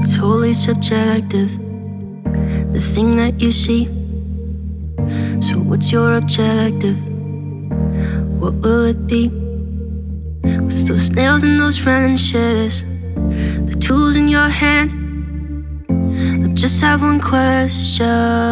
totally subjective, the thing that you see. So what's your objective? What will it be? With those nails and those wrenches, the tools in your hand, I just have one question.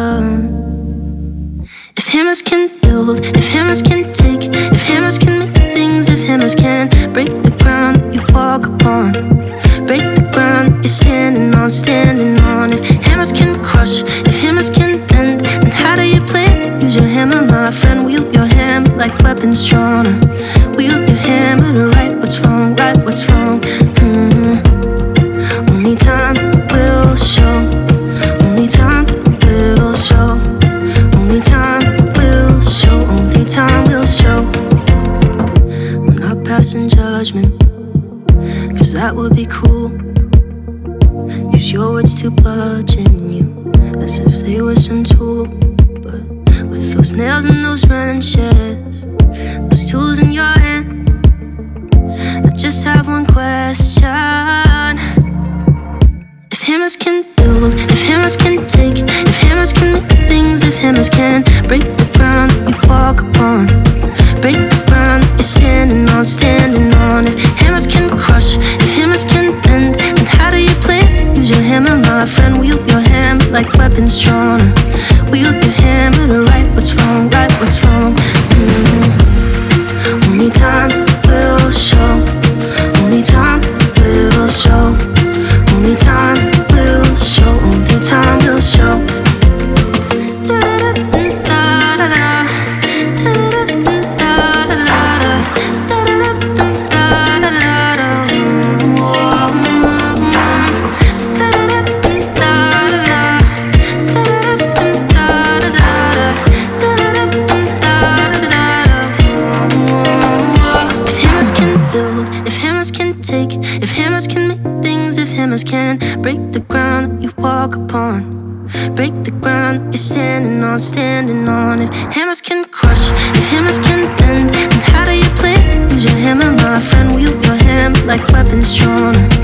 If hammers can build, if hammers can take, if hammers can make things, if hammers can break the ground that you walk upon, break the ground you're standing on, standing on. If hammers can crush, if hammers can bend, then how do you plan to use your hammer, my friend? Wield your hammer like weapons drawn. Wield your hammer to right what's wrong, right what's wrong. Only time will show. Only time will show. Only time will show. Only time will show. I'm not passing judgment, 'cause that would be cruel. Use your words to bludgeon you as if they were some tool. But with those nails and those wrenches, those tools in your hand, I just have one question. If hammers can build, if hammers can take, if hammers can make things, if hammers can break the ground that you walk upon, break the ground that you're standing on, standing on. If hammers can crush, if hammers can bend, then how do you plan to use your hammer, my friend? Wield your hammer like weapons drawn. Wield your hammer to right what's wrong, right what's wrong. Only time will show. Only time will show. Only time will show. Only time will show. If hammers can make things, if hammers can break the ground that you walk upon, break the ground that you're standing on, standing on. If hammers can crush, if hammers can bend, then how do you plan to use your hammer, my friend? Wield your hammer like weapons drawn.